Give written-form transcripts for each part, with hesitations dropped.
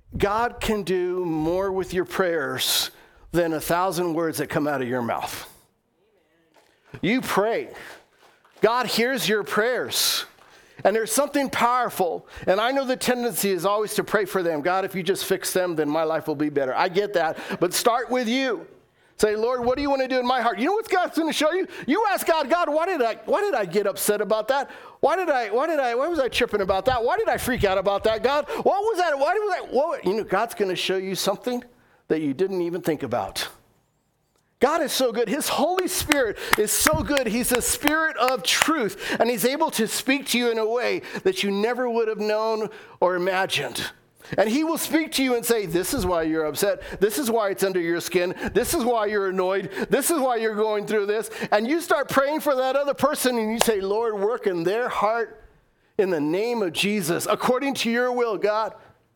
God can do more with your prayers than 1,000 words that come out of your mouth. You pray. God hears your prayers. And there's something powerful. And I know the tendency is always to pray for them. God, if you just fix them, then my life will be better. I get that. But start with you. Say, Lord, what do you want to do in my heart? You know what God's going to show you? You ask God, God, why did I get upset about that? Why was I tripping about that? Why did I freak out about that? God, what was that? God's going to show you something that you didn't even think about. God is so good. His Holy Spirit is so good. He's the Spirit of truth, and he's able to speak to you in a way that you never would have known or imagined. And he will speak to you and say, this is why you're upset. This is why it's under your skin. This is why you're annoyed. This is why you're going through this. And you start praying for that other person, and you say, Lord, work in their heart in the name of Jesus, according to your will, God.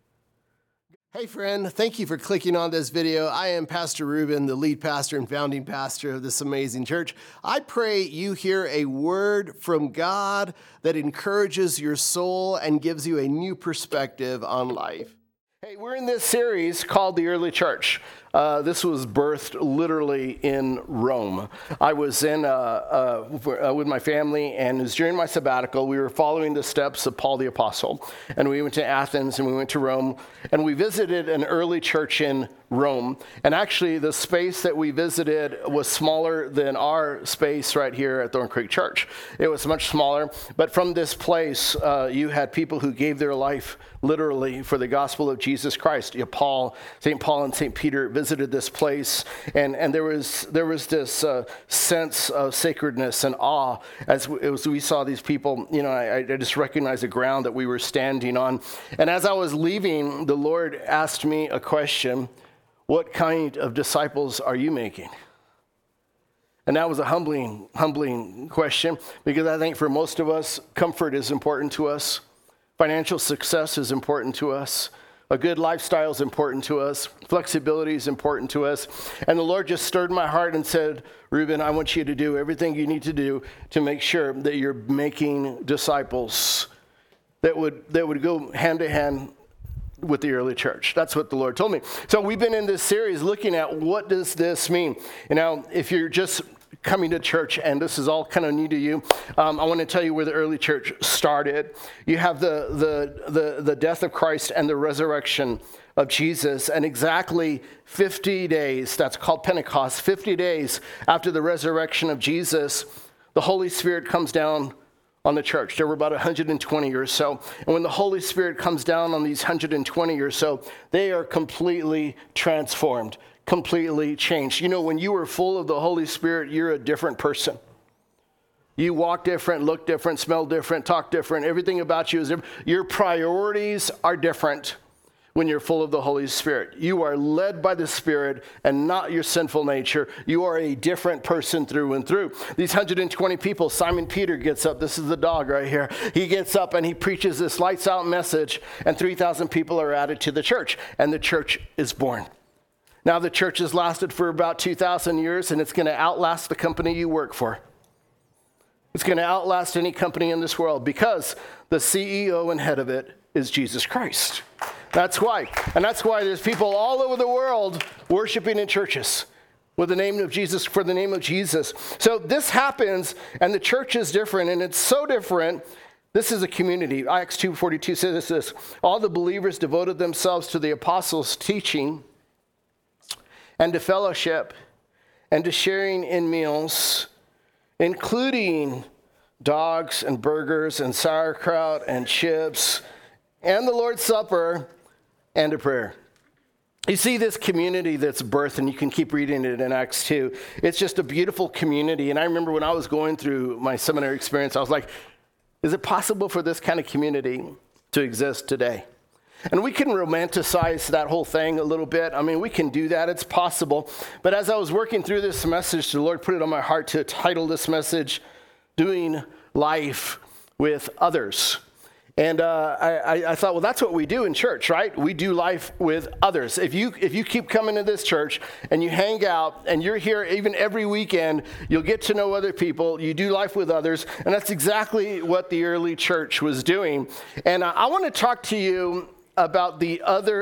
Hey friend, thank you for clicking on this video. I am Pastor Ruben, the lead pastor and founding pastor of this amazing church. I pray you hear a word from God that encourages your soul and gives you a new perspective on life. Hey, we're in this series called The Early Church. This was birthed literally in Rome. I was in with my family, and it was during my sabbatical. We were following the steps of Paul the Apostle, and we went to Athens, and we went to Rome, and we visited an early church in Rome. And actually, the space that we visited was smaller than our space right here at Thorn Creek Church. It was much smaller, but from this place, you had people who gave their life literally for the gospel of Jesus Christ. St. Paul and St. Peter visited this place, and there was this sense of sacredness and awe as we saw these people. I just recognized the ground that we were standing on. And as I was leaving, the Lord asked me a question: what kind of disciples are you making? And that was a humbling question, because I think for most of us, comfort is important to us. Financial success is important to us. A good lifestyle is important to us. Flexibility is important to us. And the Lord just stirred my heart and said, Ruben, I want you to do everything you need to do to make sure that you're making disciples that would go hand to hand with the early church. That's what the Lord told me. So we've been in this series looking at what does this mean. If you're just coming to church and this is all kind of new to you, I want to tell you where the early church started. You have the death of Christ and the resurrection of Jesus, and exactly 50 days, that's called Pentecost, 50 days after the resurrection of Jesus, the Holy Spirit comes down on the church. There were about 120 or so. And when the Holy Spirit comes down on these 120 or so, they are completely transformed, completely changed. When you are full of the Holy Spirit, you're a different person. You walk different, look different, smell different, talk different. Everything about you is different. Your priorities are different when you're full of the Holy Spirit. You are led by the Spirit and not your sinful nature. You are a different person through and through. These 120 people, Simon Peter gets up. This is the dog right here. He gets up and he preaches this lights out message, and 3,000 people are added to the church, and the church is born. Now the church has lasted for about 2,000 years, and it's going to outlast the company you work for. It's going to outlast any company in this world, because the CEO and head of it is Jesus Christ. That's why. And that's why there's people all over the world worshiping in churches with the name of Jesus, for the name of Jesus. So this happens, and the church is different, and it's so different. This is a community. Acts 2:42 says this: all the believers devoted themselves to the apostles' teaching and to fellowship and to sharing in meals, including dogs and burgers and sauerkraut and chips and the Lord's Supper and a prayer. You see this community that's birthed, and you can keep reading it in Acts 2. It's just a beautiful community. And I remember when I was going through my seminary experience, I was like, is it possible for this kind of community to exist today? And we can romanticize that whole thing a little bit. We can do that. It's possible. But as I was working through this message, the Lord put it on my heart to title this message, Doing Life with Others. And I thought, well, that's what we do in church, right? We do life with others. If you keep coming to this church and you hang out and you're here even every weekend, you'll get to know other people. You do life with others. And that's exactly what the early church was doing. And I want to talk to you about the other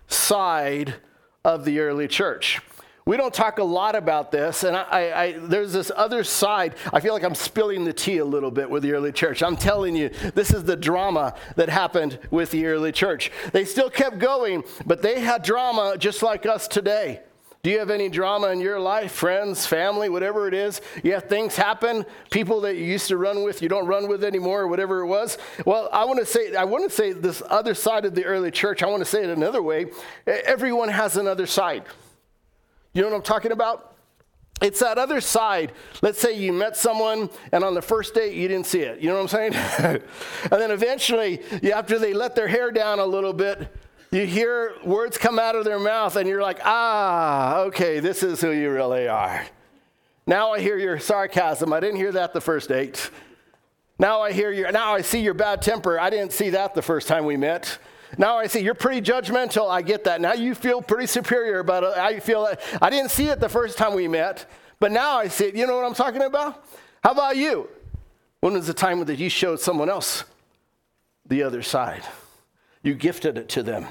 side of the early church. We don't talk a lot about this, and there's this other side. I feel like I'm spilling the tea a little bit with the early church. I'm telling you, this is the drama that happened with the early church. They still kept going, but they had drama just like us today. Do you have any drama in your life, friends, family, whatever it is? You have things happen, people that you used to run with, you don't run with anymore, or whatever it was. Well, I want to say this other side of the early church. I want to say it another way. Everyone has another side. You know what I'm talking about? It's that other side. Let's say you met someone, and on the first date, you didn't see it. You know what I'm saying? And then eventually, after they let their hair down a little bit, you hear words come out of their mouth, and you're like, okay, this is who you really are. Now I hear your sarcasm. I didn't hear that the first date. Now I see your bad temper. I didn't see that the first time we met. Now I see you're pretty judgmental. I get that. Now you feel pretty superior about it. I feel I didn't see it the first time we met, but now I see it. You know what I'm talking about? How about you? When was the time that you showed someone else the other side? You gifted it to them.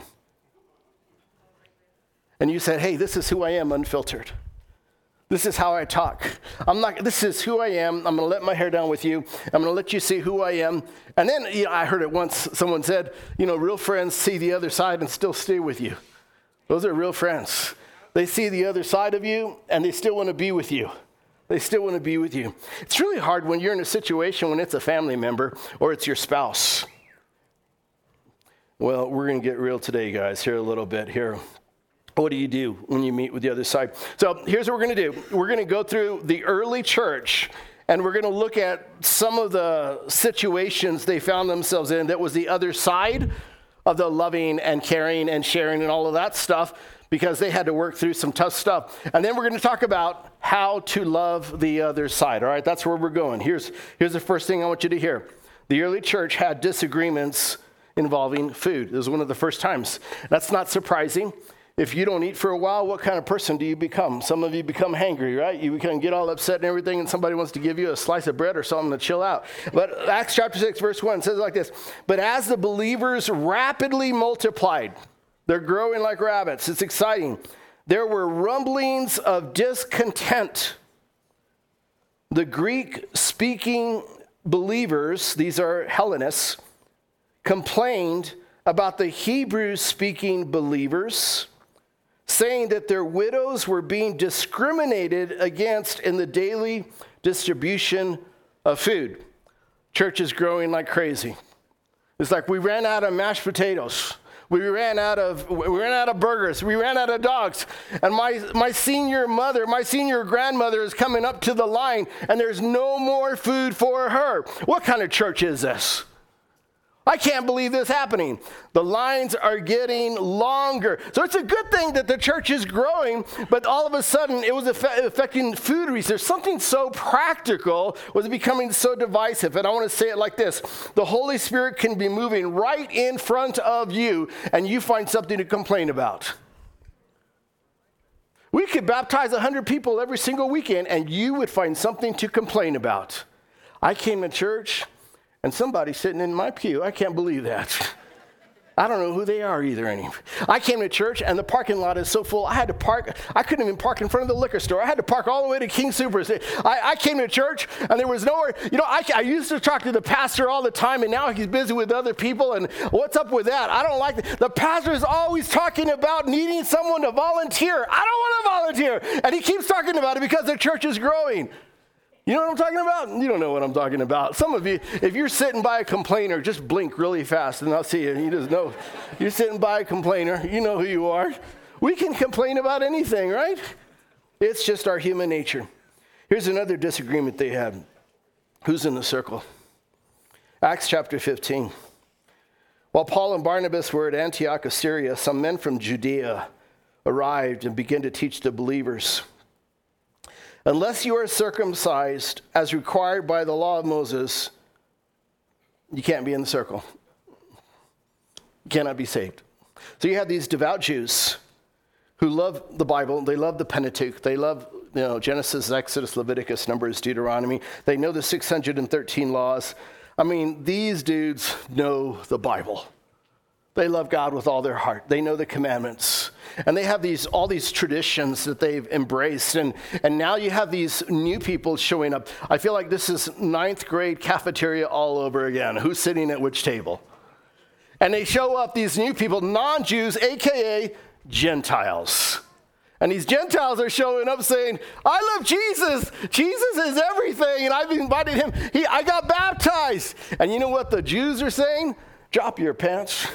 And you said, hey, this is who I am unfiltered. This is how I talk. This is who I am. I'm going to let my hair down with you. I'm going to let you see who I am. And then, I heard it once, someone said, real friends see the other side and still stay with you. Those are real friends. They see the other side of you and they still want to be with you. They still want to be with you. It's really hard when you're in a situation when it's a family member or it's your spouse. Well, we're going to get real today, guys, here a little bit here. What do you do when you meet with the other side? So here's what we're going to do. We're going to go through the early church, and we're going to look at some of the situations they found themselves in that was the other side of the loving and caring and sharing and all of that stuff, because they had to work through some tough stuff. And then we're going to talk about how to love the other side. All right, that's where we're going. Here's the first thing I want you to hear. The early church had disagreements involving food. This was one of the first times. That's not surprising. If you don't eat for a while, what kind of person do you become? Some of you become hangry, right? You can get all upset and everything, and somebody wants to give you a slice of bread or something to chill out. But Acts chapter 6, verse 1 says it like this. But as the believers rapidly multiplied, they're growing like rabbits. It's exciting. There were rumblings of discontent. The Greek-speaking believers, these are Hellenists, complained about the Hebrew-speaking believers, saying that their widows were being discriminated against in the daily distribution of food. Church is growing like crazy. It's like we ran out of mashed potatoes. We ran out of burgers. We ran out of dogs. And my senior grandmother is coming up to the line, and there's no more food for her. What kind of church is this? I can't believe this happening. The lines are getting longer. So it's a good thing that the church is growing, but all of a sudden it was affecting food research. Something so practical was becoming so divisive. And I want to say it like this. The Holy Spirit can be moving right in front of you, and you find something to complain about. We could baptize 100 people every single weekend, and you would find something to complain about. I came to church, and somebody's sitting in my pew. I can't believe that. I don't know who they are either anymore. I came to church, and the parking lot is so full, I had to park. I couldn't even park in front of the liquor store. I had to park all the way to King Soopers. I came to church, and there was nowhere. I used to talk to the pastor all the time, and now he's busy with other people, and what's up with that? I don't like that. The pastor is always talking about needing someone to volunteer. I don't want to volunteer. And he keeps talking about it because the church is growing. You know what I'm talking about? You don't know what I'm talking about. Some of you, if you're sitting by a complainer, just blink really fast and I'll see you. You just know. You're sitting by a complainer. You know who you are. We can complain about anything, right? It's just our human nature. Here's another disagreement they had. Who's in the circle? Acts chapter 15. While Paul and Barnabas were at Antioch of Syria, some men from Judea arrived and began to teach the believers. Unless you are circumcised as required by the law of Moses, you can't be in the circle. You cannot be saved. So you have these devout Jews who love the Bible. They love the Pentateuch. They love Genesis, Exodus, Leviticus, Numbers, Deuteronomy. They know the 613 laws. I mean, these dudes know the Bible. They love God with all their heart. They know the commandments. And they have all these traditions that they've embraced. And now you have these new people showing up. I feel like this is ninth grade cafeteria all over again. Who's sitting at which table? And they show up, these new people, non-Jews, a.k.a. Gentiles. And these Gentiles are showing up saying, I love Jesus. Jesus is everything. And I've invited him. I got baptized. And you know what the Jews are saying? Drop your pants.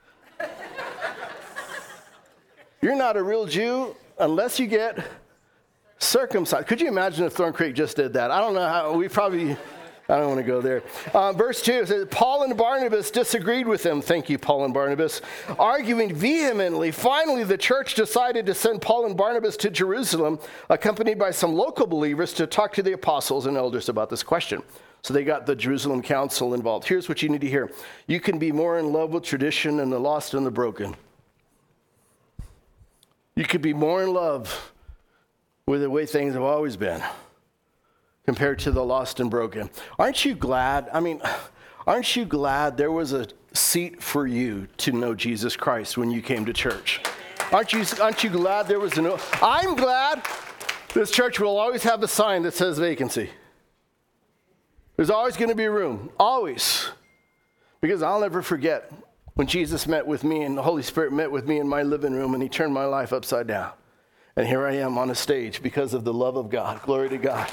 You're not a real Jew unless you get circumcised. Could you imagine if Thorn Creek just did that? I don't know how. I don't want to go there. Verse 2 says, Paul and Barnabas disagreed with him. Thank you, Paul and Barnabas. Arguing vehemently, finally the church decided to send Paul and Barnabas to Jerusalem, accompanied by some local believers, to talk to the apostles and elders about this question. So they got the Jerusalem council involved. Here's what you need to hear. You can be more in love with tradition than the lost and the broken. You could be more in love with the way things have always been compared to the lost and broken. Aren't you glad there was a seat for you to know Jesus Christ when you came to church? Aren't you glad there was I'm glad this church will always have a sign that says vacancy. There's always going to be room, always. Because I'll never forget when Jesus met with me and the Holy Spirit met with me in my living room and he turned my life upside down. And here I am on a stage because of the love of God. Glory to God.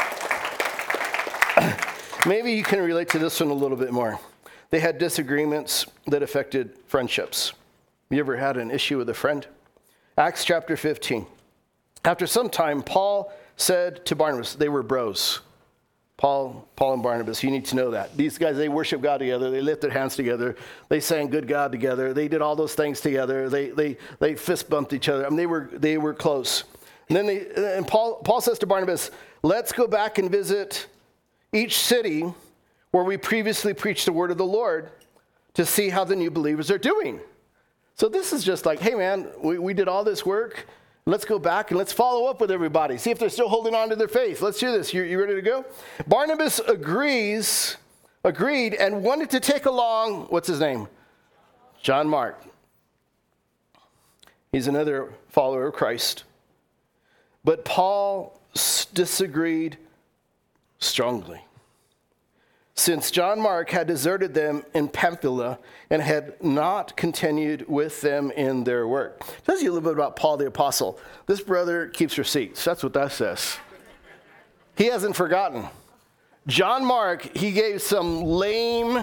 Maybe you can relate to this one a little bit more. They had disagreements that affected friendships. You ever had an issue with a friend? Acts chapter 15. After some time, Paul said to Barnabas, they were bros. Paul and Barnabas, you need to know that. These guys, they worship God together. They lift their hands together. They sang Good God together. They did all those things together. They fist bumped each other. I mean, they were close. And then Paul says to Barnabas, let's go back and visit each city where we previously preached the word of the Lord to see how the new believers are doing. So this is just like, hey man, we did all this work. Let's go back and let's follow up with everybody. See if they're still holding on to their faith. Let's do this. You ready to go? Barnabas agreed and wanted to take along, what's his name? John Mark. He's another follower of Christ. But Paul disagreed strongly. Since John Mark had deserted them in Pamphylia and had not continued with them in their work. It tells you a little bit about Paul the Apostle. This brother keeps receipts. That's what that says. He hasn't forgotten. John Mark, he gave some lame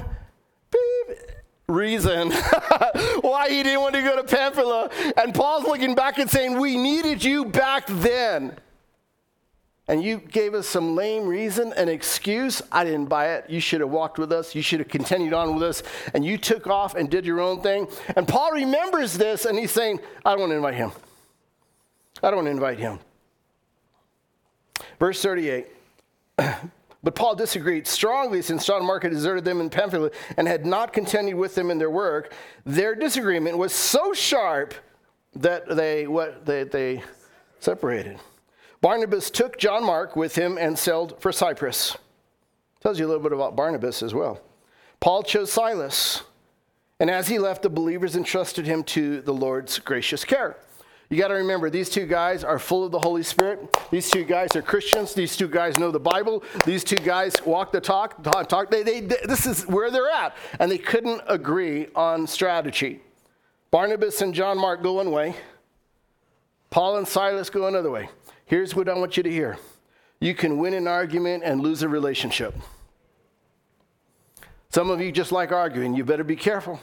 reason why he didn't want to go to Pamphylia. And Paul's looking back and saying, we needed you back then. And you gave us some lame reason, an excuse. I didn't buy it. You should have walked with us. You should have continued on with us. And you took off and did your own thing. And Paul remembers this, and he's saying, I don't want to invite him. I don't want to invite him. Verse 38. But Paul disagreed strongly since John Mark had deserted them in Pamphylia and had not continued with them in their work. Their disagreement was so sharp that they separated. Barnabas took John Mark with him and sailed for Cyprus. Tells you a little bit about Barnabas as well. Paul chose Silas, and as he left, the believers entrusted him to the Lord's gracious care. You got to remember, these two guys are full of the Holy Spirit. These two guys are Christians. These two guys know the Bible. These two guys walk the talk. This is where they're at, and they couldn't agree on strategy. Barnabas and John Mark go one way. Paul and Silas go another way. Here's what I want you to hear. You can win an argument and lose a relationship. Some of you just like arguing. You better be careful.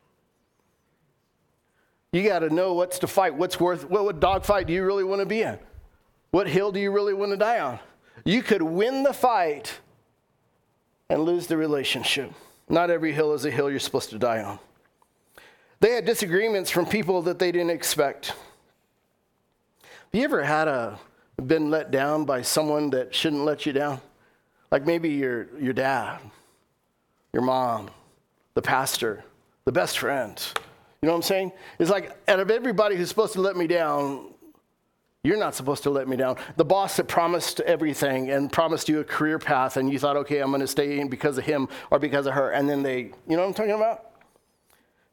You got to know what's to fight, what dog fight do you really want to be in? What hill do you really want to die on? You could win the fight and lose the relationship. Not every hill is a hill you're supposed to die on. They had disagreements from people that they didn't expect. Have you ever been let down by someone that shouldn't let you down? Like maybe your dad, your mom, the pastor, the best friend. You know what I'm saying? It's like out of everybody who's supposed to let me down, you're not supposed to let me down. The boss that promised everything and promised you a career path and you thought, okay, I'm going to stay in because of him or because of her. And then you know what I'm talking about?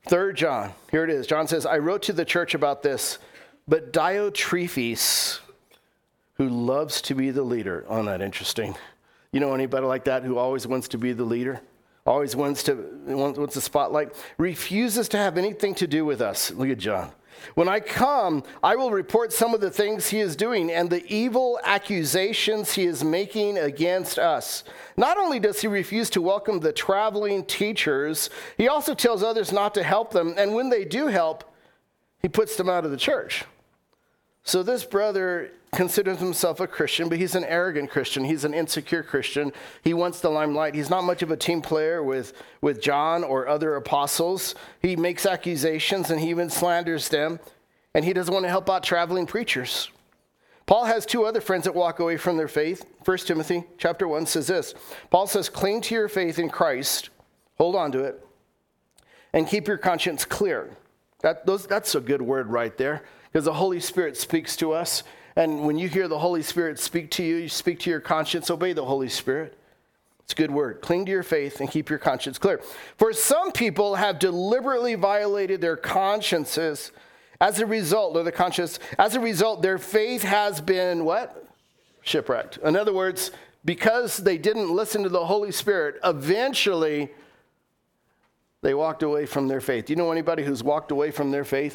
3 John, here it is. John says, I wrote to the church about this, but Diotrephes, who loves to be the leader. Oh, not interesting. You know anybody like that who always wants to be the leader? Always wants the spotlight? Refuses to have anything to do with us. Look at John. When I come, I will report some of the things he is doing and the evil accusations he is making against us. Not only does he refuse to welcome the traveling teachers, he also tells others not to help them. And when they do help, he puts them out of the church. So this brother considers himself a Christian, but he's an arrogant Christian. He's an insecure Christian. He wants the limelight. He's not much of a team player with John or other apostles. He makes accusations and he even slanders them. And he doesn't want to help out traveling preachers. Paul has 2 other friends that walk away from their faith. 1 Timothy chapter 1 says this. Paul says, cling to your faith in Christ. Hold on to it. And keep your conscience clear. That's a good word right there. Because the Holy Spirit speaks to us. And when you hear the Holy Spirit speak to you, you speak to your conscience, obey the Holy Spirit. It's a good word. Cling to your faith and keep your conscience clear. For some people have deliberately violated their consciences. As a result, their faith has been what? Shipwrecked. In other words, because they didn't listen to the Holy Spirit, eventually they walked away from their faith. Do you know anybody who's walked away from their faith?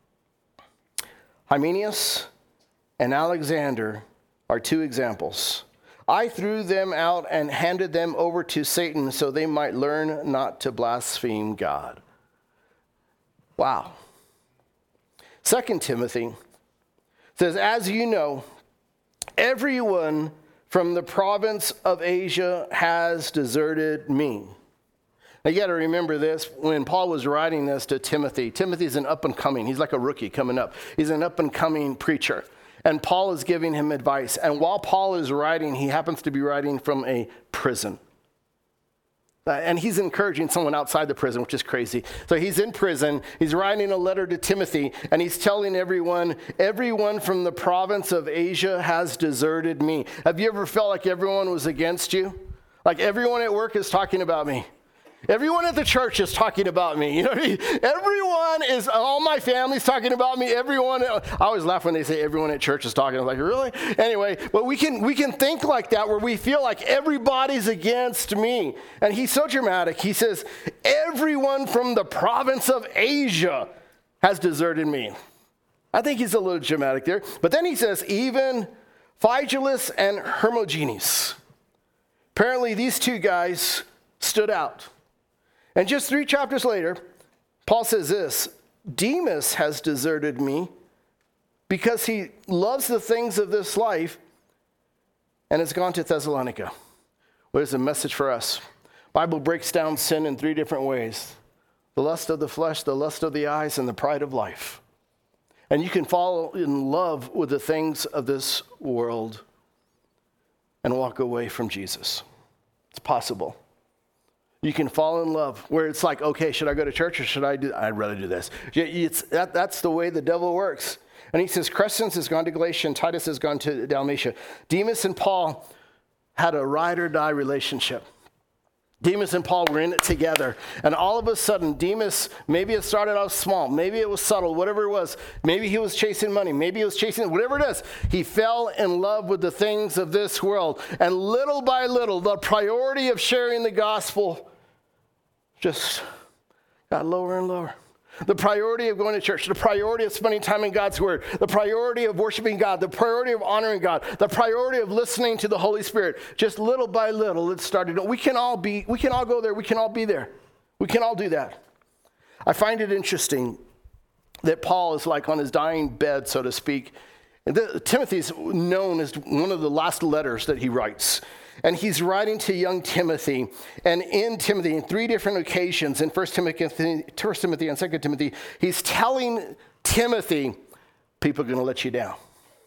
Hymenaeus and Alexander are 2 examples. I threw them out and handed them over to Satan so they might learn not to blaspheme God. Wow. 2 Timothy says, as you know, everyone from the province of Asia has deserted me. Now, you got to remember this. When Paul was writing this to Timothy, Timothy's an up-and-coming. He's like a rookie coming up. He's an up-and-coming preacher. And Paul is giving him advice. And while Paul is writing, he happens to be writing from a prison. And he's encouraging someone outside the prison, which is crazy. So he's in prison. He's writing a letter to Timothy. And he's telling everyone from the province of Asia has deserted me. Have you ever felt like everyone was against you? Like everyone at work is talking about me. Everyone at the church is talking about me. You know what I mean? All my family's talking about me. I always laugh when they say everyone at church is talking. I'm like, really? Anyway, but we can think like that where we feel like everybody's against me. And he's so dramatic. He says, everyone from the province of Asia has deserted me. I think he's a little dramatic there. But then he says, even Phygelus and Hermogenes. Apparently these 2 guys stood out. And just 3 chapters later, Paul says this, Demas has deserted me because he loves the things of this life and has gone to Thessalonica. What is the message for us? The Bible breaks down sin in 3 different ways. The lust of the flesh, the lust of the eyes, and the pride of life. And you can fall in love with the things of this world and walk away from Jesus. It's possible. You can fall in love where it's like, okay, should I go to church or should I do? I'd rather do this. That's the way the devil works. And he says, Crescens has gone to Galatia and Titus has gone to Dalmatia. Demas and Paul had a ride or die relationship. Demas and Paul were in it together. And all of a sudden, Demas, maybe it started out small. Maybe it was subtle, whatever it was. Maybe he was chasing money. Maybe he was chasing, whatever it is. He fell in love with the things of this world. And little by little, the priority of sharing the gospel just got lower and lower. The priority of going to church, the priority of spending time in God's word, the priority of worshiping God, the priority of honoring God, the priority of listening to the Holy Spirit. Just little by little, it started. We can all go there. We can all be there. We can all do that. I find it interesting that Paul is like on his dying bed, so to speak. Timothy's known as one of the last letters that he writes. And he's writing to young Timothy. And in Timothy, in 3 different occasions, in 1 Timothy and 2 Timothy, he's telling Timothy, people are going to let you down.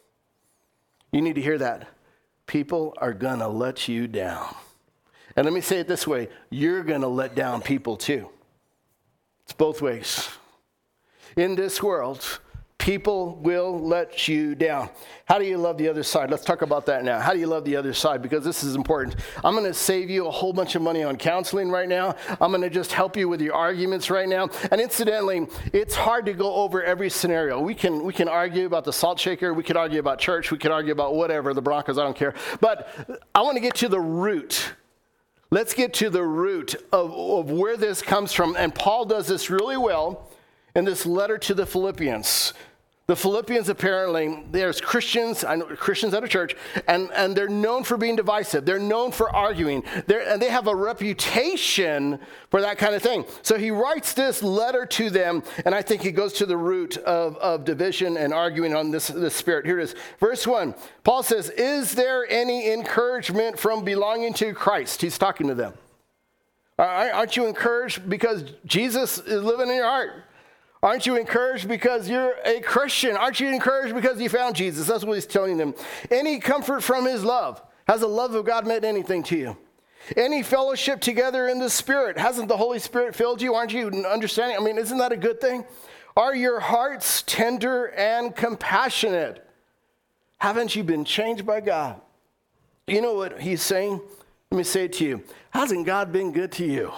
You need to hear that. People are going to let you down. And let me say it this way. You're going to let down people too. It's both ways. In this world, People will let you down. How do you love the other side? Let's talk about that now. How do you love the other side? Because this is important. I'm going to save you a whole bunch of money on counseling right now. I'm going to just help you with your arguments right now. And incidentally, it's hard to go over every scenario. We can argue about the salt shaker. We could argue about church. We could argue about whatever, the Broncos, I don't care. But I want to get to the root. Let's get to the root of where this comes from. And Paul does this really well in this letter to the Philippians. The Philippians, apparently, there's Christians, I know Christians at a church, and they're known for being divisive. They're known for arguing. And they have a reputation for that kind of thing. So he writes this letter to them, and I think it goes to the root of division and arguing on this spirit. Here it is. Verse 1, Paul says, is there any encouragement from belonging to Christ? He's talking to them. Aren't you encouraged because Jesus is living in your heart? Aren't you encouraged because you're a Christian? Aren't you encouraged because you found Jesus? That's what he's telling them. Any comfort from his love? Has the love of God meant anything to you? Any fellowship together in the Spirit? Hasn't the Holy Spirit filled you? Aren't you understanding? I mean, isn't that a good thing? Are your hearts tender and compassionate? Haven't you been changed by God? You know what he's saying? Let me say it to you. Hasn't God been good to you?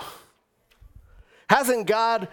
Hasn't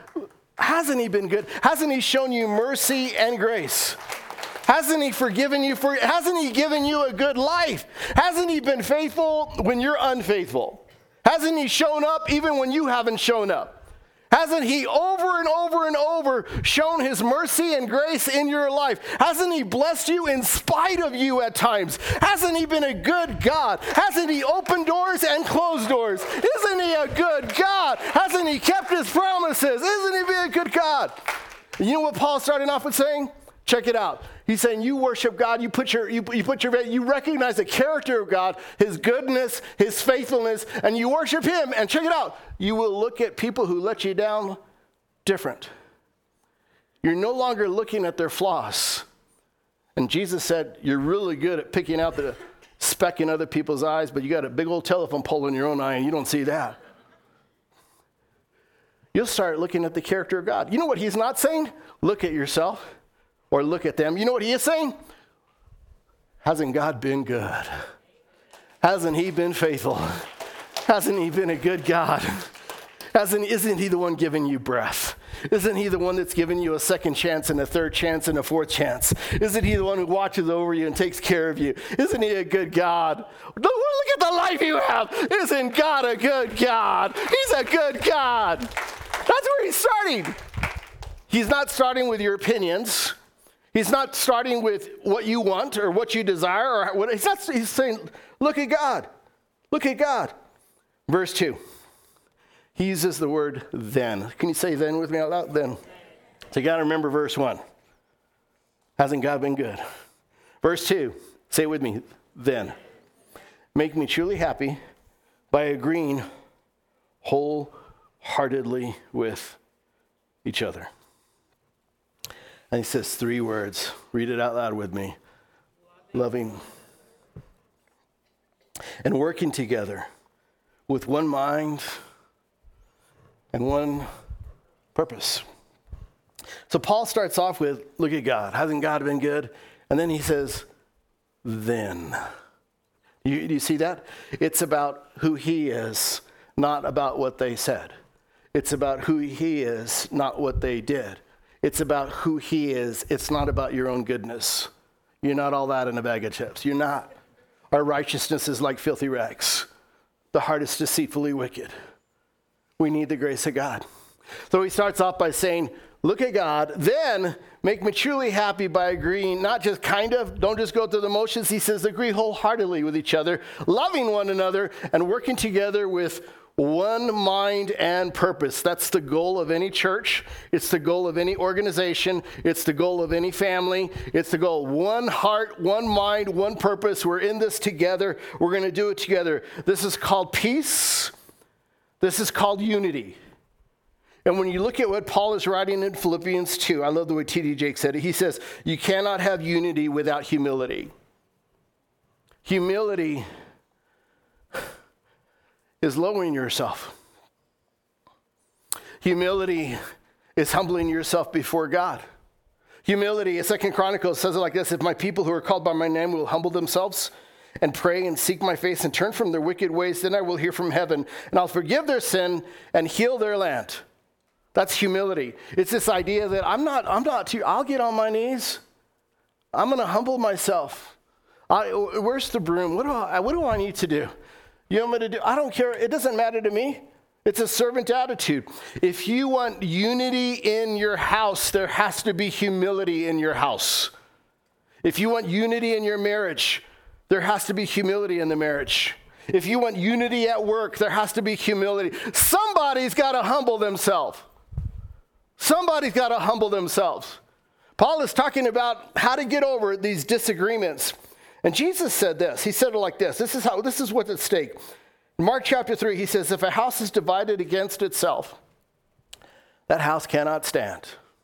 he been good? Hasn't he shown you mercy and grace? Hasn't he forgiven you hasn't he given you a good life? Hasn't he been faithful when you're unfaithful? Hasn't he shown up even when you haven't shown up? Hasn't he over and over and over shown his mercy and grace in your life? Hasn't he blessed you in spite of you at times? Hasn't he been a good God? Hasn't he opened doors and closed doors? Isn't he a good God? Hasn't he kept his promises? Isn't he being a good God? You know what Paul's starting off with saying? Check it out. He's saying you worship God, you recognize the character of God, his goodness, his faithfulness, and you worship him. And check it out. You will look at people who let you down different. You're no longer looking at their flaws. And Jesus said, you're really good at picking out the speck in other people's eyes, but you got a big old telephone pole in your own eye and you don't see that. You'll start looking at the character of God. You know what he's not saying? Look at yourself. Or look at them. You know what he is saying? Hasn't God been good? Hasn't he been faithful? Hasn't he been a good God? Isn't he the one giving you breath? Isn't he the one that's giving you a second chance and a third chance and a fourth chance? Isn't he the one who watches over you and takes care of you? Isn't he a good God? Look at the life you have. Isn't God a good God? He's a good God. That's where he's starting. He's not starting with your opinions. He's not starting with what you want or what you desire. Or what, he's saying, look at God. Look at God. Verse 2. He uses the word then. Can you say then with me out loud? Then. So you got to remember verse 1. Hasn't God been good? Verse 2. Say it with me. Then. Make me truly happy by agreeing wholeheartedly with each other. And he says 3 words. Read it out loud with me. Loving. And working together with one mind and one purpose. So Paul starts off with, look at God. Hasn't God been good? And then he says, then. Do you see that? It's about who he is, not about what they said. It's about who he is, not what they did. It's about who he is. It's not about your own goodness. You're not all that in a bag of chips. You're not. Our righteousness is like filthy rags. The heart is deceitfully wicked. We need the grace of God. So he starts off by saying, look at God, then make me truly happy by agreeing, not just kind of, don't just go through the motions. He says, agree wholeheartedly with each other, loving one another, and working together with one mind and purpose. That's the goal of any church. It's the goal of any organization. It's the goal of any family. It's the goal. One heart, one mind, one purpose. We're in this together. We're going to do it together. This is called peace. This is called unity. And when you look at what Paul is writing in Philippians 2, I love the way T.D. Jakes said it. He says, you cannot have unity without humility. Humility is lowering yourself. Humility is humbling yourself before God. Humility, in 2 Chronicles says it like this: if my people who are called by my name will humble themselves and pray and seek my face and turn from their wicked ways, then I will hear from heaven and I'll forgive their sin and heal their land. That's humility. It's this idea that I'll get on my knees. I'm going to humble myself. Where's the broom? What do I need to do? You want me to do? I don't care. It doesn't matter to me. It's a servant attitude. If you want unity in your house, there has to be humility in your house. If you want unity in your marriage, there has to be humility in the marriage. If you want unity at work, there has to be humility. Somebody's got to humble themselves. Somebody's got to humble themselves. Paul is talking about how to get over these disagreements. And Jesus said this. He said it like this. This is what's at stake. In Mark chapter 3, he says, if a house is divided against itself, that house cannot stand.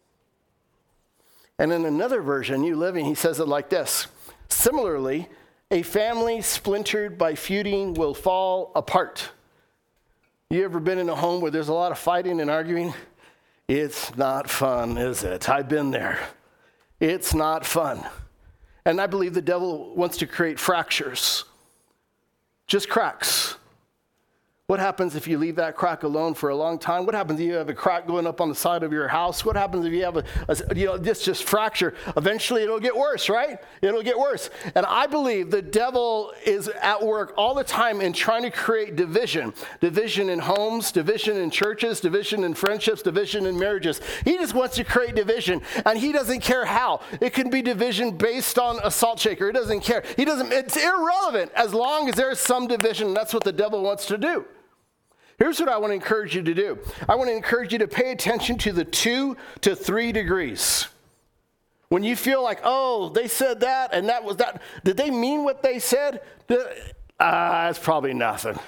And in another version, New Living, he says it like this. Similarly, a family splintered by feuding will fall apart. You ever been in a home where there's a lot of fighting and arguing? It's not fun, is it? I've been there. It's not fun. And I believe the devil wants to create fractures, just cracks. What happens if you leave that crack alone for a long time? What happens if you have a crack going up on the side of your house? What happens if you have this just fracture? Eventually it'll get worse, right? It'll get worse. And I believe the devil is at work all the time in trying to create division. Division in homes, division in churches, division in friendships, division in marriages. He just wants to create division, and he doesn't care how. It can be division based on a salt shaker. He doesn't care. It's irrelevant as long as there's some division. That's what the devil wants to do. Here's what I want to encourage you to do. I want to encourage you to pay attention to the 2 to 3 degrees. When you feel like, oh, they said that and that was that. Did they mean what they said? It's probably nothing.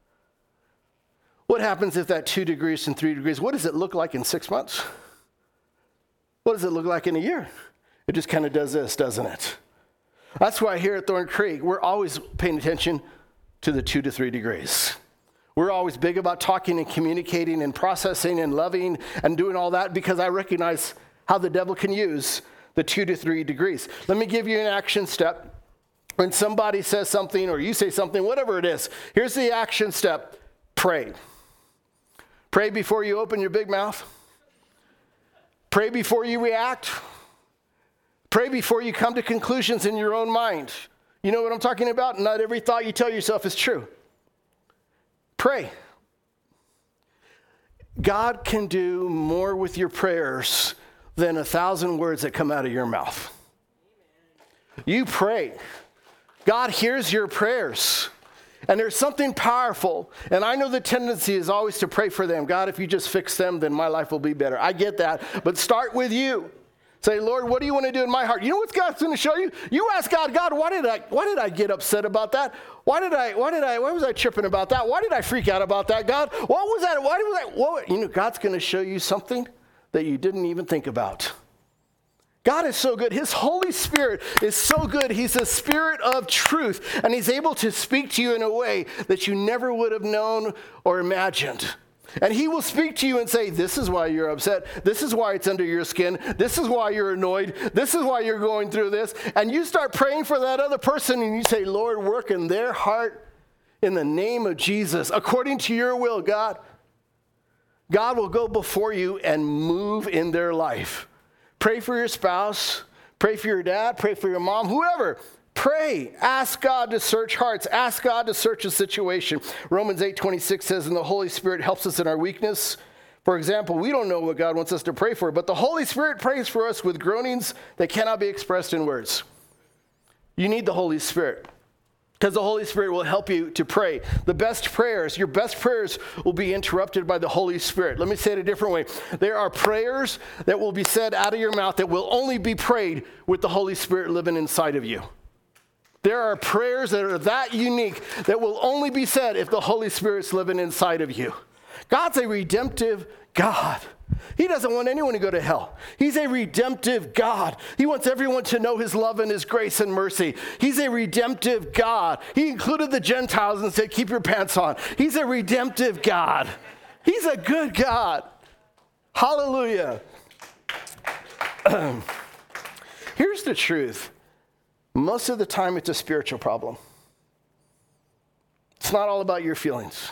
What happens if that 2 degrees and 3 degrees, what does it look like in 6 months? What does it look like in a year? It just kind of does this, doesn't it? That's why here at Thorn Creek, we're always paying attention to the 2 to 3 degrees. We're always big about talking and communicating and processing and loving and doing all that because I recognize how the devil can use the 2 to 3 degrees. Let me give you an action step. When somebody says something or you say something, whatever it is, here's the action step. Pray. Pray before you open your big mouth. Pray before you react. Pray before you come to conclusions in your own mind. You know what I'm talking about? Not every thought you tell yourself is true. Pray. God can do more with your prayers than 1,000 words that come out of your mouth. You pray. God hears your prayers. And there's something powerful. And I know the tendency is always to pray for them. God, if you just fix them, then my life will be better. I get that. But start with you. Say, Lord, what do you want to do in my heart? You know what God's going to show you? You ask God, why did I get upset about that? Why was I tripping about that? Why did I freak out about that, God? What was that? God's going to show you something that you didn't even think about. God is so good. His Holy Spirit is so good. He's a spirit of truth, and he's able to speak to you in a way that you never would have known or imagined. And he will speak to you and say, this is why you're upset. This is why it's under your skin. This is why you're annoyed. This is why you're going through this. And you start praying for that other person and you say, Lord, work in their heart in the name of Jesus, according to your will, God. God will go before you and move in their life. Pray for your spouse. Pray for your dad. Pray for your mom, whoever. Pray. Ask God to search hearts. Ask God to search a situation. Romans 8:26 says, and the Holy Spirit helps us in our weakness. For example, we don't know what God wants us to pray for, but the Holy Spirit prays for us with groanings that cannot be expressed in words. You need the Holy Spirit because the Holy Spirit will help you to pray. Your best prayers will be interrupted by the Holy Spirit. Let me say it a different way. There are prayers that will be said out of your mouth that will only be prayed with the Holy Spirit living inside of you. There are prayers that are that unique that will only be said if the Holy Spirit's living inside of you. God's a redemptive God. He doesn't want anyone to go to hell. He's a redemptive God. He wants everyone to know his love and his grace and mercy. He's a redemptive God. He included the Gentiles and said, keep your pants on. He's a redemptive God. He's a good God. Hallelujah. Here's the truth. Most of the time, it's a spiritual problem. It's not all about your feelings.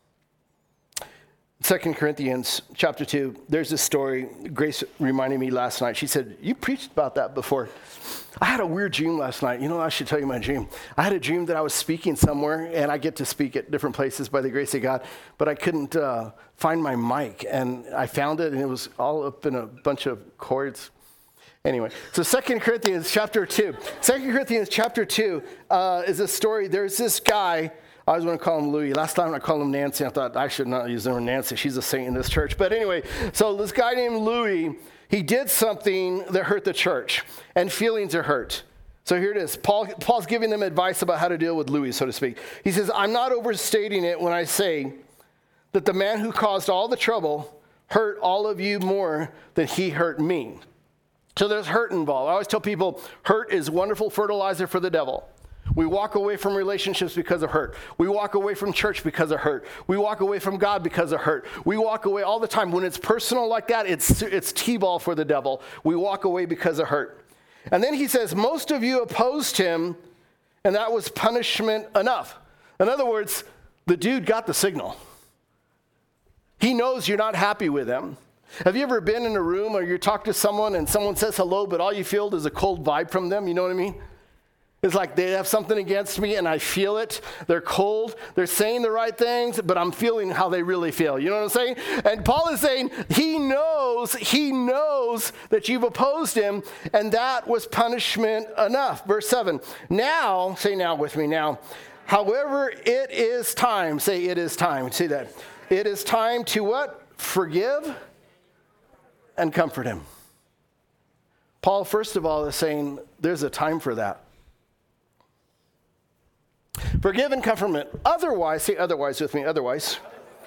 2 Corinthians chapter 2, there's this story. Grace reminded me last night. She said, you preached about that before. I had a weird dream last night. You know, I should tell you my dream. I had a dream that I was speaking somewhere, and I get to speak at different places by the grace of God, but I couldn't find my mic, and I found it, and it was all up in a bunch of chords. Anyway, so 2 Corinthians chapter 2. 2 Corinthians chapter 2 is a story. There's this guy. I always want to call him Louis. Last time I called him Nancy. I thought I should not use the word Nancy. She's a saint in this church. But anyway, so this guy named Louis, he did something that hurt the church, and feelings are hurt. So here it is. Paul's giving them advice about how to deal with Louis, so to speak. He says, I'm not overstating it when I say that the man who caused all the trouble hurt all of you more than he hurt me. So there's hurt involved. I always tell people hurt is wonderful fertilizer for the devil. We walk away from relationships because of hurt. We walk away from church because of hurt. We walk away from God because of hurt. We walk away all the time. When it's personal like that, it's T-ball for the devil. We walk away because of hurt. And then he says, most of you opposed him, and that was punishment enough. In other words, the dude got the signal. He knows you're not happy with him. Have you ever been in a room or you talk to someone and someone says hello, but all you feel is a cold vibe from them? You know what I mean? It's like they have something against me and I feel it. They're cold. They're saying the right things, but I'm feeling how they really feel. You know what I'm saying? And Paul is saying he knows that you've opposed him, and that was punishment enough. Verse 7. Now, say now with me now. However, it is time. Say it is time. See that? It is time to what? Forgive and comfort him. Paul, first of all, is saying there's a time for that. Forgive and comfort. Otherwise, say otherwise with me, otherwise,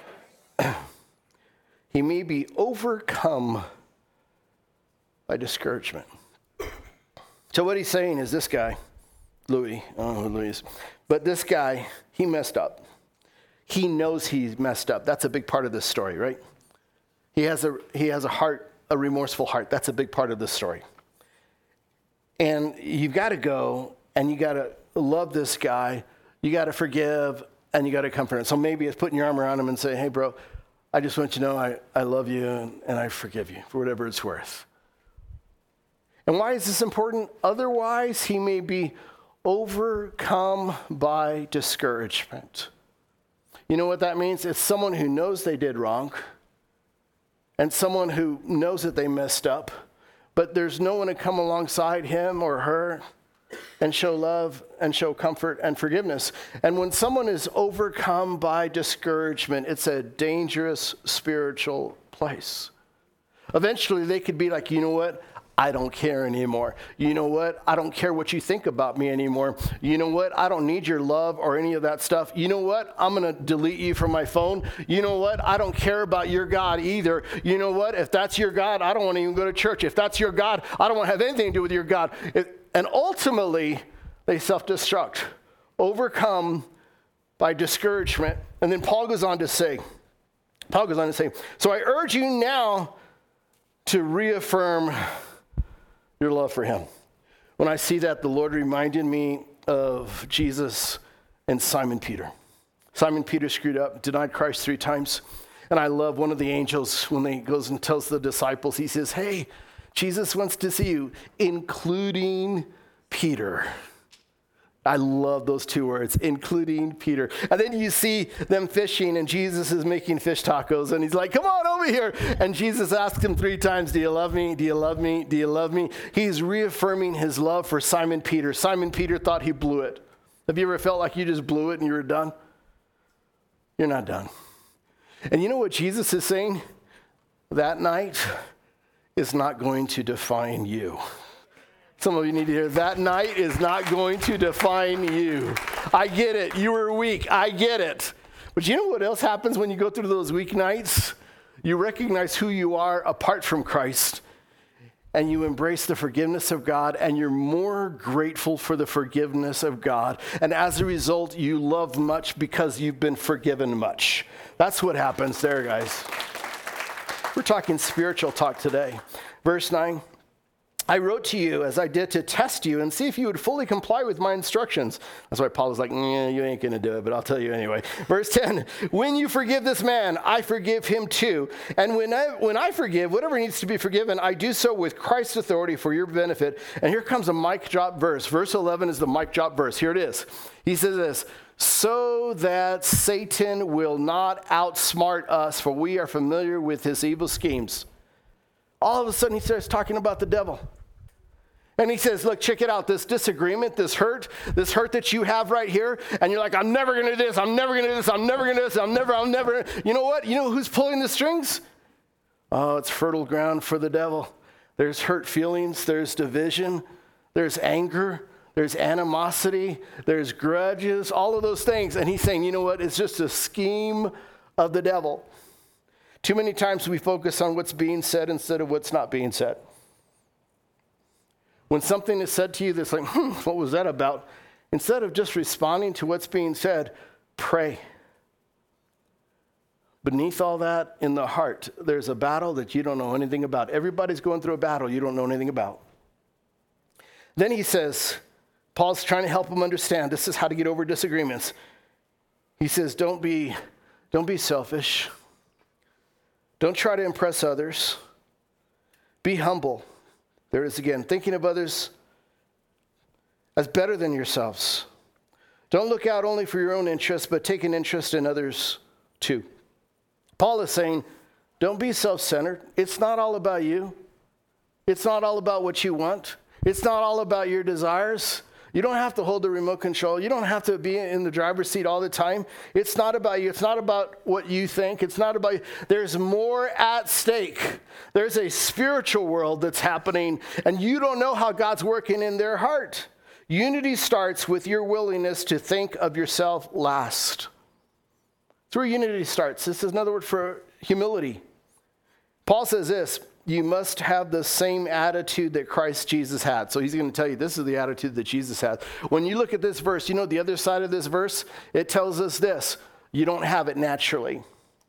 he may be overcome by discouragement. So what he's saying is this guy, Louis, I don't know who Louis is, but this guy, he messed up. He knows he messed up. That's a big part of this story, right? He has a heart, a remorseful heart. That's a big part of this story. And you've got to go and you got to love this guy. You got to forgive and you got to comfort him. So maybe it's putting your arm around him and saying, hey, bro, I just want you to know I love you and I forgive you for whatever it's worth. And why is this important? Otherwise, he may be overcome by discouragement. You know what that means? It's someone who knows they did wrong and someone who knows that they messed up, but there's no one to come alongside him or her and show love and show comfort and forgiveness. And when someone is overcome by discouragement, it's a dangerous spiritual place. Eventually, they could be like, you know what? I don't care anymore. You know what? I don't care what you think about me anymore. You know what? I don't need your love or any of that stuff. You know what? I'm going to delete you from my phone. You know what? I don't care about your God either. You know what? If that's your God, I don't want to even go to church. If that's your God, I don't want to have anything to do with your God. And ultimately, they self-destruct, overcome by discouragement. And then Paul goes on to say, so I urge you now to reaffirm your love for him. When I see that, the Lord reminded me of Jesus and Simon Peter. Simon Peter screwed up, denied Christ 3 times. And I love one of the angels when he goes and tells the disciples, he says, hey, Jesus wants to see you, including Peter. I love those 2 words, including Peter. And then you see them fishing, and Jesus is making fish tacos, and he's like, come on over here. And Jesus asks him 3 times, do you love me? Do you love me? Do you love me? He's reaffirming his love for Simon Peter. Simon Peter thought he blew it. Have you ever felt like you just blew it and you were done? You're not done. And you know what Jesus is saying? That night is not going to define you. Some of you need to hear, that night is not going to define you. I get it. You were weak. I get it. But you know what else happens when you go through those week nights? You recognize who you are apart from Christ, and you embrace the forgiveness of God, and you're more grateful for the forgiveness of God. And as a result, you love much because you've been forgiven much. That's what happens there, guys. We're talking spiritual talk today. Verse 9. I wrote to you as I did to test you and see if you would fully comply with my instructions. That's why Paul was like, you ain't going to do it, but I'll tell you anyway. Verse 10, when you forgive this man, I forgive him too. And when I forgive, whatever needs to be forgiven, I do so with Christ's authority for your benefit. And here comes a mic drop verse. Verse 11 is the mic drop verse. Here it is. He says this, so that Satan will not outsmart us, for we are familiar with his evil schemes. All of a sudden, he starts talking about the devil. And he says, look, check it out, this disagreement, this hurt that you have right here, and you're like, I'm never going to do this, I'm never going to do this, I'm never going to do this, I'm never. You know what? You know who's pulling the strings? Oh, it's fertile ground for the devil. There's hurt feelings, there's division, there's anger, there's animosity, there's grudges, all of those things. And he's saying, you know what? It's just a scheme of the devil. Too many times we focus on what's being said instead of what's not being said. When something is said to you that's like, what was that about? Instead of just responding to what's being said, pray. Beneath all that, in the heart, there's a battle that you don't know anything about. Everybody's going through a battle you don't know anything about. Then he says, Paul's trying to help him understand this is how to get over disagreements. He says, don't be selfish. Don't try to impress others. Be humble. There it is again, thinking of others as better than yourselves. Don't look out only for your own interests, but take an interest in others too. Paul is saying, don't be self-centered. It's not all about you. It's not all about what you want. It's not all about your desires. You don't have to hold the remote control. You don't have to be in the driver's seat all the time. It's not about you. It's not about what you think. It's not about you. There's more at stake. There's a spiritual world that's happening, and you don't know how God's working in their heart. Unity starts with your willingness to think of yourself last. That's where unity starts. This is another word for humility. Paul says this, you must have the same attitude that Christ Jesus had. So he's going to tell you this is the attitude that Jesus had. When you look at this verse, you know the other side of this verse, it tells us this, you don't have it naturally.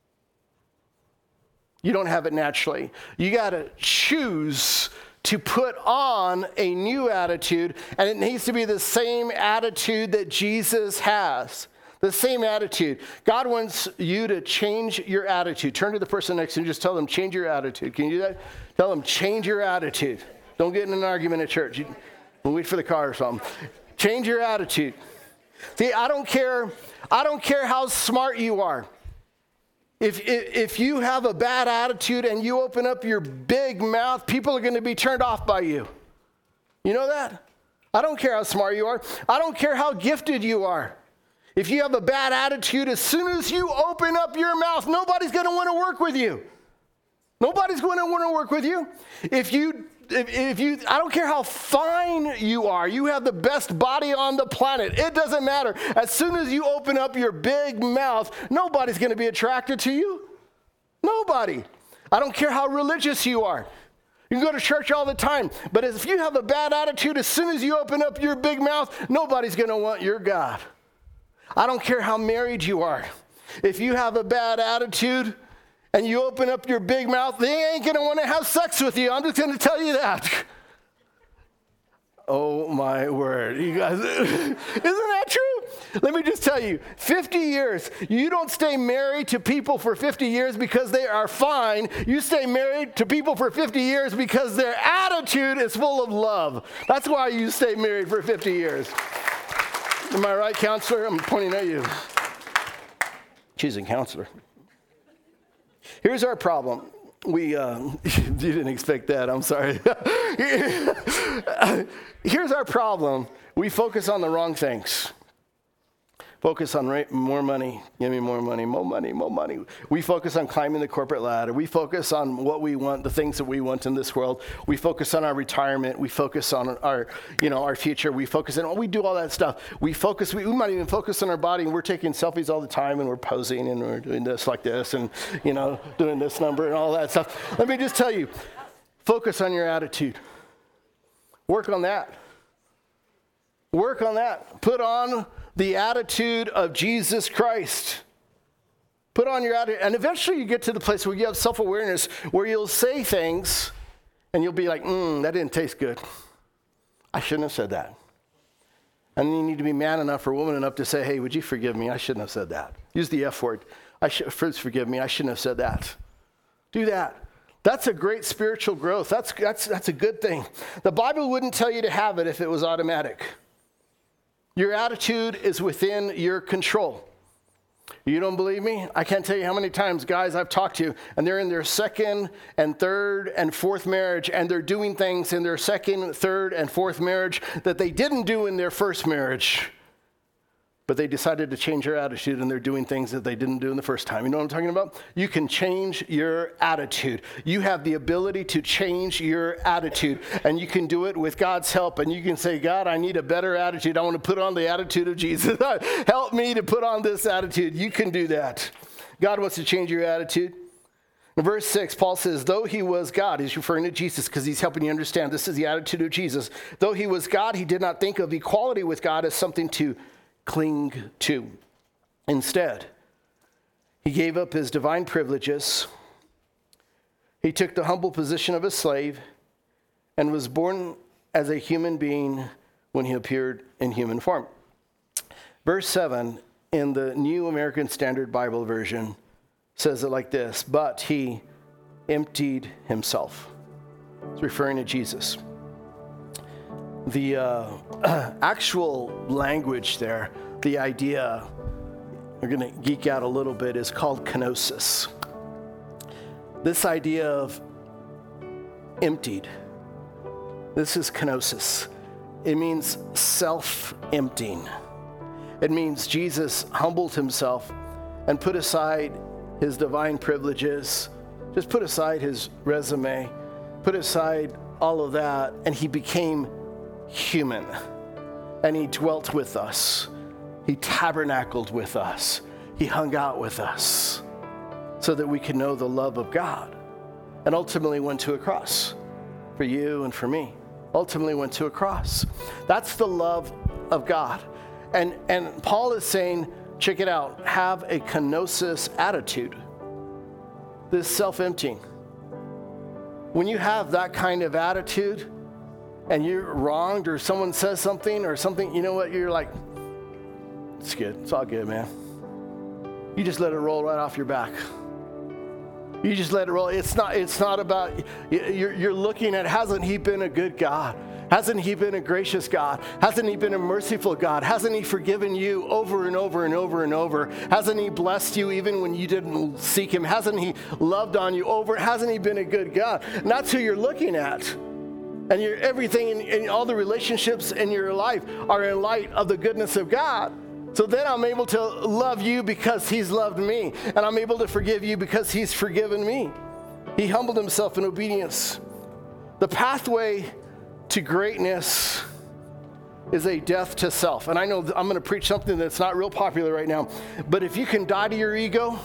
You don't have it naturally. You got to choose to put on a new attitude, and it needs to be the same attitude that Jesus has. The same attitude. God wants you to change your attitude. Turn to the person next to you and just tell them, change your attitude. Can you do that? Tell them, change your attitude. Don't get in an argument at church. We'll wait for the car or something. Change your attitude. See, I don't care how smart you are. If you have a bad attitude and you open up your big mouth, people are going to be turned off by you. You know that? I don't care how smart you are. I don't care how gifted you are. If you have a bad attitude, as soon as you open up your mouth, nobody's going to want to work with you. Nobody's going to want to work with you. If you, I don't care how fine you are. You have the best body on the planet. It doesn't matter. As soon as you open up your big mouth, nobody's going to be attracted to you. Nobody. I don't care how religious you are. You can go to church all the time, but if you have a bad attitude, as soon as you open up your big mouth, nobody's going to want your God. I don't care how married you are. If you have a bad attitude and you open up your big mouth, they ain't going to want to have sex with you. I'm just going to tell you that. Oh, my word. You guys, isn't that true? Let me just tell you, 50 years, you don't stay married to people for 50 years because they are fine. You stay married to people for 50 years because their attitude is full of love. That's why you stay married for 50 years. Am I right, counselor? I'm pointing at you. She's a counselor. Here's our problem. You didn't expect that. I'm sorry. Here's our problem. We focus on the wrong things. Focus on more money. Give me more money, more money, more money. We focus on climbing the corporate ladder. We focus on what we want, the things that we want in this world. We focus on our retirement. We focus on our future. We focus on, we do all that stuff. We might even focus on our body, and we're taking selfies all the time, and we're posing, and we're doing this like this, and, doing this number and all that stuff. Let me just tell you, focus on your attitude. Work on that. Work on that. Put on the attitude of Jesus Christ. Put on your attitude, and eventually you get to the place where you have self-awareness, where you'll say things And you'll be like, that didn't taste good. I shouldn't have said that. And you need to be man enough or woman enough to say, hey, would you forgive me? I shouldn't have said that. Use the F word. First forgive me. I shouldn't have said that. Do that. That's a great spiritual growth. That's a good thing. The Bible wouldn't tell you to have it if it was automatic. Your attitude is within your control. You don't believe me? I can't tell you how many times guys I've talked to, and they're in their second and third and fourth marriage, and they're doing things in their second, third, and fourth marriage that they didn't do in their first marriage. But they decided to change their attitude, and they're doing things that they didn't do in the first time. You know what I'm talking about? You can change your attitude. You have the ability to change your attitude, and you can do it with God's help. And you can say, God, I need a better attitude. I want to put on the attitude of Jesus. Help me to put on this attitude. You can do that. God wants to change your attitude. In verse 6, Paul says, though he was God, he's referring to Jesus because he's helping you understand this is the attitude of Jesus. Though he was God, he did not think of equality with God as something to cling to. Instead, he gave up his divine privileges. He took the humble position of a slave and was born as a human being when he appeared in human form. Verse 7 in the New American Standard Bible Version says it like this, but he emptied himself. It's referring to Jesus. The actual language there, the idea, we're going to geek out a little bit, is called kenosis. This idea of emptied, this is kenosis. It means self-emptying. It means Jesus humbled himself and put aside his divine privileges, just put aside his resume, put aside all of that, and he became human, and he dwelt with us. He tabernacled with us. He hung out with us so that we could know the love of God, and ultimately went to a cross for you and for me. Ultimately went to a cross. That's the love of God. And Paul is saying, check it out, have a kenosis attitude. This self-emptying. When you have that kind of attitude, and you're wronged or someone says something or something, you know what, you're like, it's good, it's all good, man. You just let it roll right off your back. You just let it roll. It's not about, you're looking at, hasn't he been a good God? Hasn't he been a gracious God? Hasn't he been a merciful God? Hasn't he forgiven you over and over and over and over? Hasn't he blessed you even when you didn't seek him? Hasn't he loved on you over? Hasn't he been a good God? And that's who you're looking at. And everything in all the relationships in your life are in light of the goodness of God. So then I'm able to love you because he's loved me. And I'm able to forgive you because he's forgiven me. He humbled himself in obedience. The pathway to greatness is a death to self. And I know I'm going to preach something that's not real popular right now. But if you can die to your ego,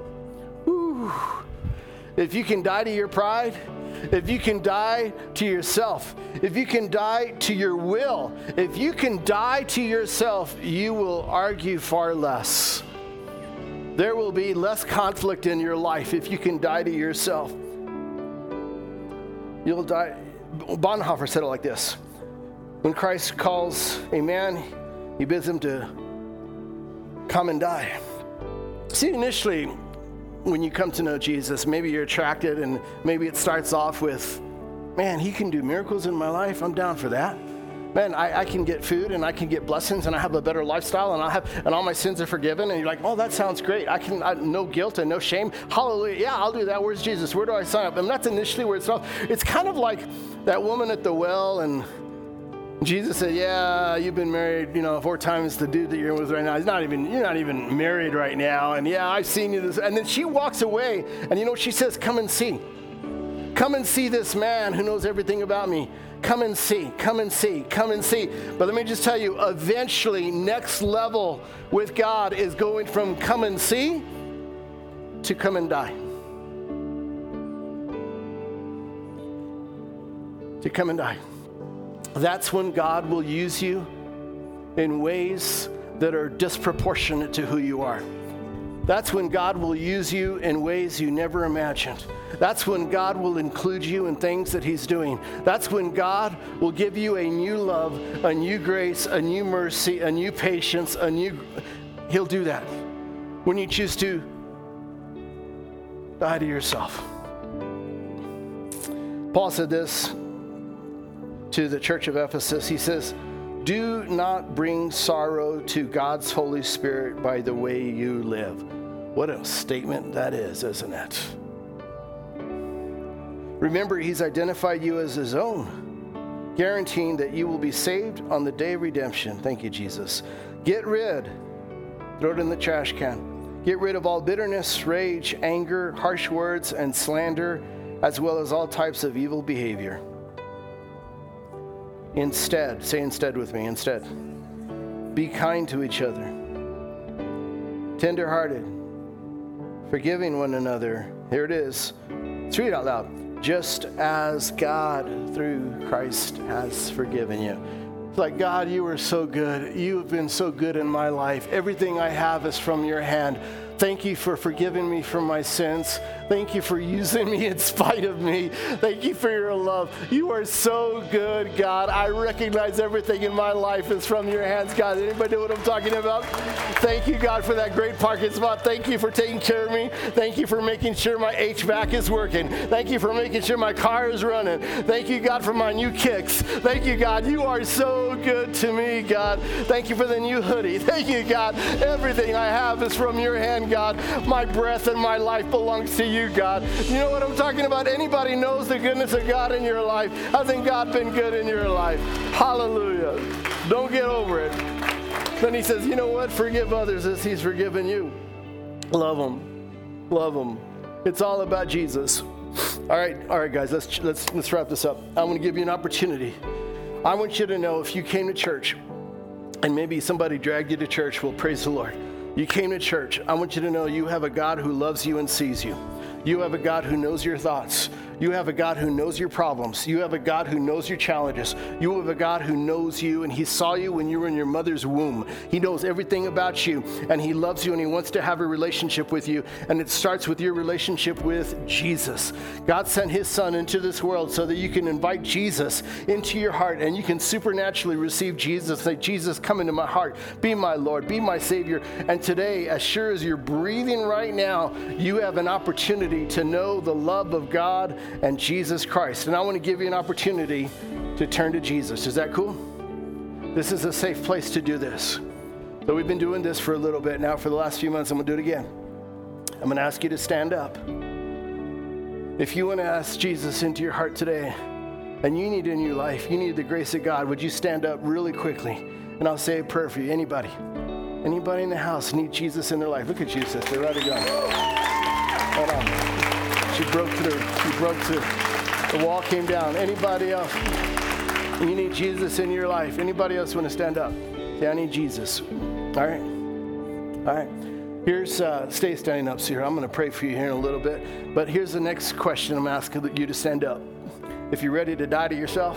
if you can die to your pride, if you can die to yourself, if you can die to your will, if you can die to yourself, you will argue far less. There will be less conflict in your life if you can die to yourself. You'll die. Bonhoeffer said it like this. When Christ calls a man, he bids him to come and die. See, initially, when you come to know Jesus, maybe you're attracted and maybe it starts off with, man, he can do miracles in my life. I'm down for that. Man, I can get food and I can get blessings and I have a better lifestyle and all my sins are forgiven. And you're like, oh, that sounds great. No guilt and no shame. Hallelujah. Yeah, I'll do that. Where's Jesus? Where do I sign up? And that's initially where it starts. It's kind of like that woman at the well, and Jesus said, yeah, you've been married, 4 times. The dude that you're with right now, you're not even married right now. And yeah, I've seen you this. And then she walks away and you know what she says? Come and see. Come and see this man who knows everything about me. Come and see, come and see, come and see. But let me just tell you, eventually, next level with God is going from come and see to come and die. To come and die. That's when God will use you in ways that are disproportionate to who you are. That's when God will use you in ways you never imagined. That's when God will include you in things that he's doing. That's when God will give you a new love, a new grace, a new mercy, a new patience, he'll do that when you choose to die to yourself. Paul said this to the church of Ephesus. He says, do not bring sorrow to God's Holy Spirit by the way you live. What a statement that is, isn't it? Remember, he's identified you as his own, guaranteeing that you will be saved on the day of redemption. Thank you, Jesus. Throw it in the trash can. Get rid of all bitterness, rage, anger, harsh words, and slander, as well as all types of evil behavior. Instead, say instead with me, instead. Be kind to each other, tender-hearted, forgiving one another. Here it is. Let's read it out loud. Just as God through Christ has forgiven you. It's like, God, you are so good. You have been so good in my life. Everything I have is from your hand. Thank you for forgiving me for my sins. Thank you for using me in spite of me. Thank you for your love. You are so good, God. I recognize everything in my life is from your hands, God. Anybody know what I'm talking about? Thank you, God, for that great parking spot. Thank you for taking care of me. Thank you for making sure my HVAC is working. Thank you for making sure my car is running. Thank you, God, for my new kicks. Thank you, God. You are so good to me, God. Thank you for the new hoodie. Thank you, God. Everything I have is from your hand, God. My breath and my life belongs to you, God. You know what I'm talking about? Anybody knows the goodness of God in your life? Hasn't God been good in your life? Hallelujah. Don't get over it. Then he says, you know what? Forgive others as he's forgiven you. Love them. Love them. It's all about Jesus. All right, guys, let's wrap this up. I'm going to give you an opportunity. I want you to know, if you came to church and maybe somebody dragged you to church, well, praise the Lord. You came to church. I want you to know you have a God who loves you and sees you. You have a God who knows your thoughts. You have a God who knows your problems. You have a God who knows your challenges. You have a God who knows you, and he saw you when you were in your mother's womb. He knows everything about you, and he loves you, and he wants to have a relationship with you, and it starts with your relationship with Jesus. God sent his son into this world so that you can invite Jesus into your heart, and you can supernaturally receive Jesus. Say, Jesus, come into my heart. Be my Lord. Be my Savior. And today, as sure as you're breathing right now, you have an opportunity to know the love of God and Jesus Christ. And I want to give you an opportunity to turn to Jesus. Is that cool? This is a safe place to do this. So we've been doing this for a little bit now. For the last few months, I'm going to do it again. I'm going to ask you to stand up. If you want to ask Jesus into your heart today, and you need a new life, you need the grace of God, would you stand up really quickly? And I'll say a prayer for you. Anybody in the house need Jesus in their life? Look at you, sister. Right to go. Hold on. She broke through. The wall came down. Anybody else? You need Jesus in your life. Anybody else want to stand up? Say, I need Jesus. All right. Here's, stay standing up, Sierra. I'm going to pray for you here in a little bit. But here's the next question I'm asking you to stand up. If you're ready to die to yourself,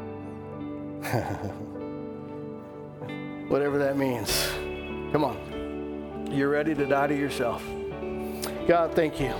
whatever that means, come on. You're ready to die to yourself. God, thank you.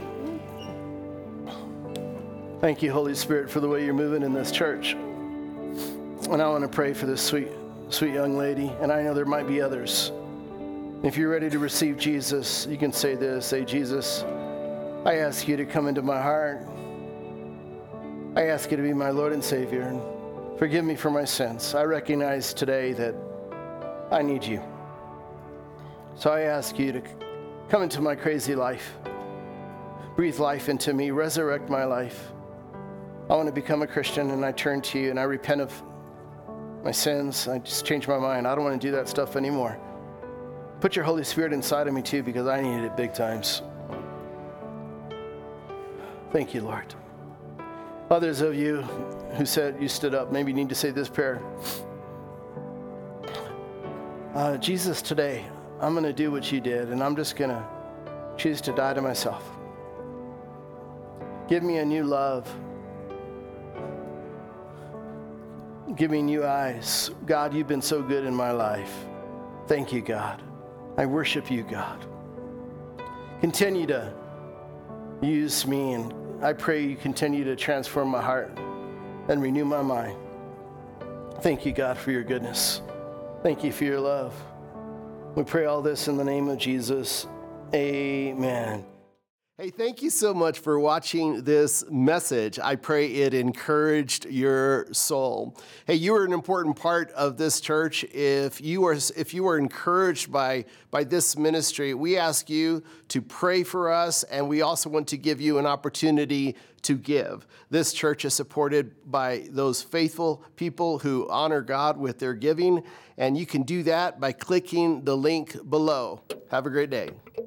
Thank you, Holy Spirit, for the way you're moving in this church. And I want to pray for this sweet young lady, and I know there might be others. If you're ready to receive Jesus, you can say this. Say, Jesus, I ask you to come into my heart. I ask you to be my Lord and Savior, and forgive me for my sins. I recognize today that I need you. So I ask you to come into my crazy life. Breathe life into me. Resurrect my life. I want to become a Christian, and I turn to you, and I repent of my sins. I just changed my mind. I don't want to do that stuff anymore. Put your Holy Spirit inside of me too, because I need it big times. Thank you, Lord. Others of you who said you stood up, maybe you need to say this prayer. Jesus, today, I'm going to do what you did, and I'm just going to choose to die to myself. Give me a new love. Give me new eyes. God, you've been so good in my life. Thank you, God. I worship you, God. continue to use me, and I pray you continue to transform my heart and renew my mind. Thank you, God, for your goodness. Thank you for your love. We pray all this in the name of Jesus. Amen. Hey, thank you so much for watching this message. I pray it encouraged your soul. Hey, you are an important part of this church. If you are encouraged by this ministry, we ask you to pray for us, and we also want to give you an opportunity to give. This church is supported by those faithful people who honor God with their giving, and you can do that by clicking the link below. Have a great day.